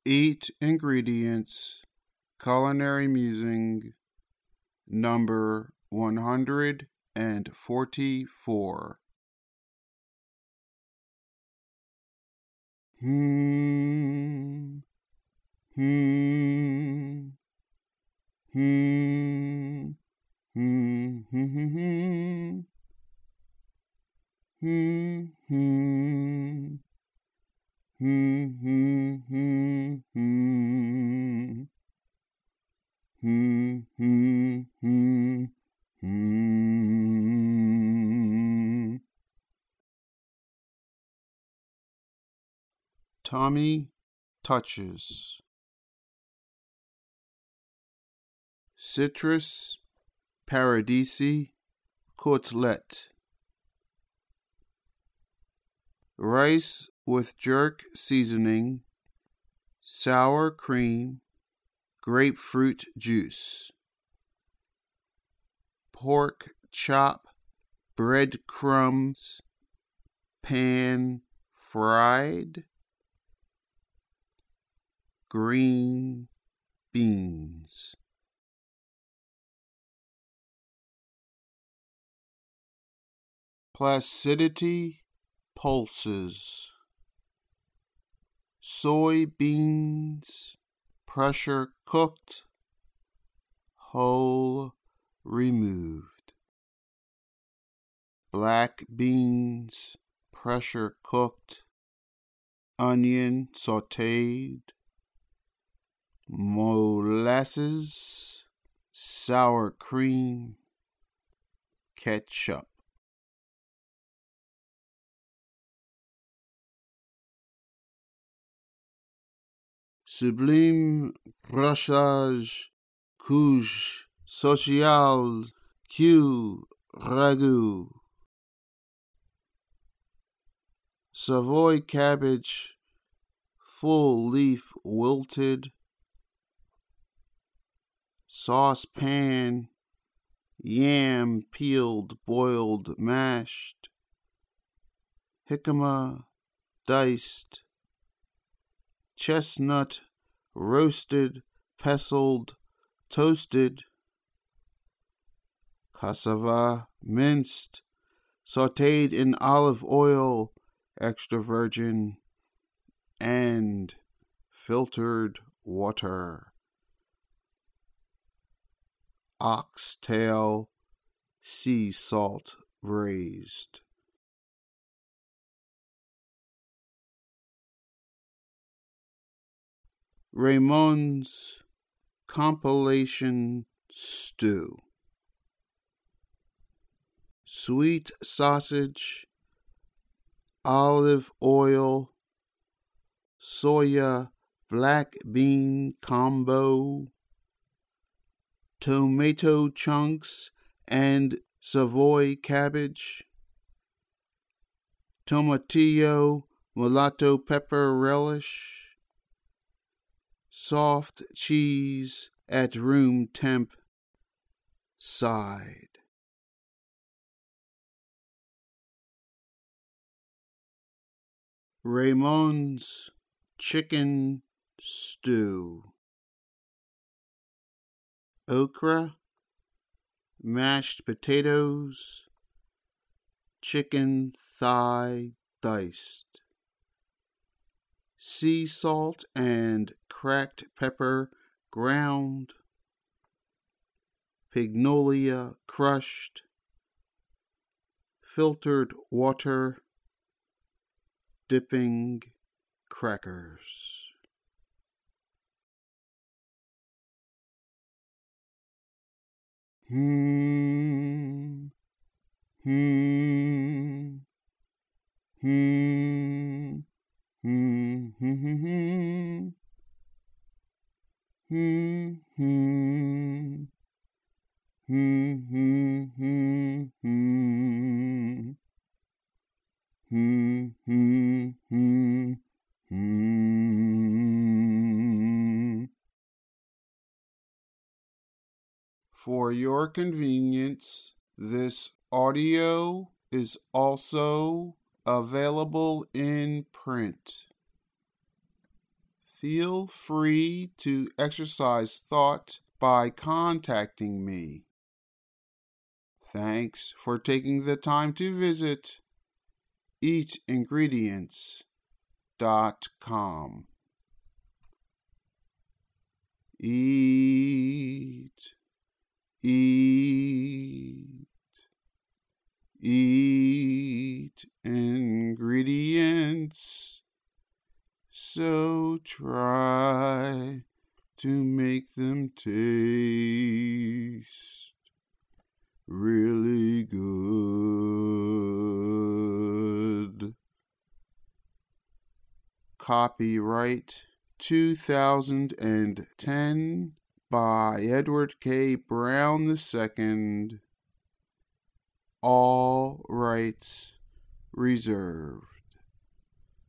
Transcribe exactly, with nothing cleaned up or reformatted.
Eat Ingredients Culinary Musing number one hundred forty-four. Hmm, hmm, hmm, hmm, hmm, hmm, hmm, hmm. Hmm, hmm, hmm, hmm. Hmm, hmm, hmm, hmm. Tommy Touches. Citrus Paradisi Côtelette. Rice with jerk seasoning, sour cream, grapefruit juice. Pork chop, breadcrumbs, pan fried. Green beans. Placidity pulses. Soybeans, pressure cooked, hull removed. Black beans, pressure cooked, onion sauteed. Molasses, sour cream, ketchup. Sublime brassage, couche sociale, Q ragout. Savoy cabbage, full leaf wilted. Saucepan, yam peeled, boiled, mashed. Jicama, diced. Chestnut, roasted, pestled, toasted. Cassava, minced, sautéed in olive oil, extra virgin, and filtered water. Oxtail, sea salt braised. Ramon's compilation stew. Sweet sausage, olive oil, soya, black bean combo, tomato chunks and Savoy cabbage, tomatillo, mulatto pepper relish, soft cheese at room temp, side. Ramon's chicken stew. Okra, mashed potatoes, chicken thigh diced. Sea salt and cracked pepper ground. Pignolia crushed. Filtered water. Dipping crackers. Hmm, hmm, hmm, hmm, hmm, hmm, hmm, hmm, hmm, hmm, hmm, hmm. Hmm, hmm, hmm, hmm. For your convenience, this audio is also available in print. feel free to exercise thought by contacting me. Thanks for taking the time to visit eat ingredients dot com. Eat, eat, eat ingredients. So try to make them taste really good. Copyright two thousand ten by Edward K. Brown the Second. All rights reserved.